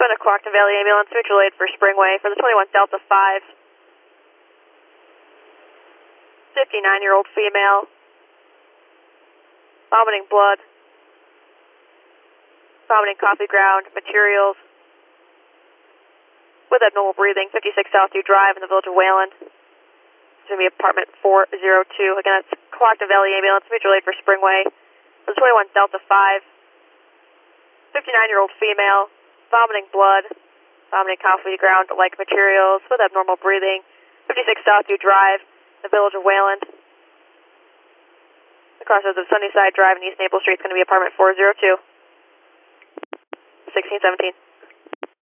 Send a Quackton Valley ambulance, mutual aid for Springway for the 21 Delta 5. 59-year-old female. Vomiting blood. Vomiting coffee ground materials. With abnormal breathing, 56 Southview Drive in the village of Wayland. It's going to be apartment 402. Again, that's Quackton Valley ambulance, mutual aid for Springway for the 21 Delta 5. 59-year-old female. Vomiting blood. Vomiting coffee ground like materials with abnormal breathing. 56 Southview Drive, the village of Wayland. The crossroads of Sunnyside Drive and East Maple Street is going to be apartment 402. 1617.